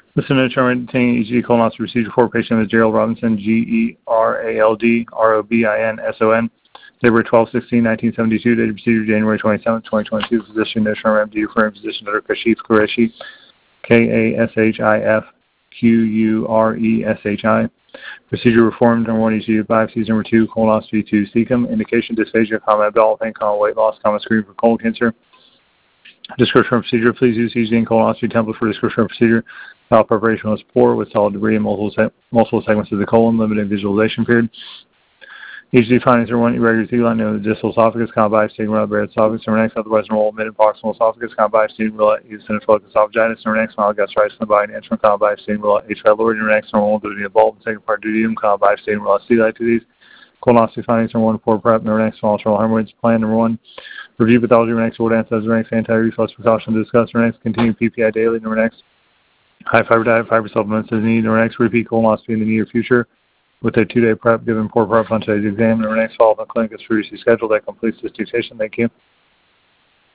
Listen to determine EGD colonoscopy procedure for patient with Gerald Robinson, Geraldrobinson, February 12/16/1972, date of procedure January 27, 2022. Physician National MD, referring physician Dr. Kashif Qureshi, Kashifqureshi. Procedure performed number 1 EGD biopsies, number 2 colonoscopy to cecum. Indication dysphagia, abdominal pain, weight loss, screening for colon cancer. Description of procedure. Please use EGD and colonoscopy template for description of procedure. Bowel preparation was poor with solid debris in multiple segments of the colon, limited visualization period. EGD findings are 1 irregular through-line known as distal esophagus, biopsy and Barrett's esophagus, number next, otherwise normal mid and proximal esophagus, biopsy and eosinophilic esophagitis, number next, mild gastritis in the body, and enteral biopsy and H. pylori, number next, normal duty bulb, and second part duty biopsy and celiac disease. Colonoscopy findings number 1 poor prep, number next, small internal hemorrhoids, plan number 1. Review pathology, number next, order answers, number next, anti-reflux precaution to discuss, number next, continue PPI daily, number next. High fiber diet, fiber supplements as needed. Number next, repeat colonoscopy in the near future with a 2-day prep, given poor prep on today's exam. Number next, follow-up in clinic is previously scheduled. That completes this dictation. Thank you.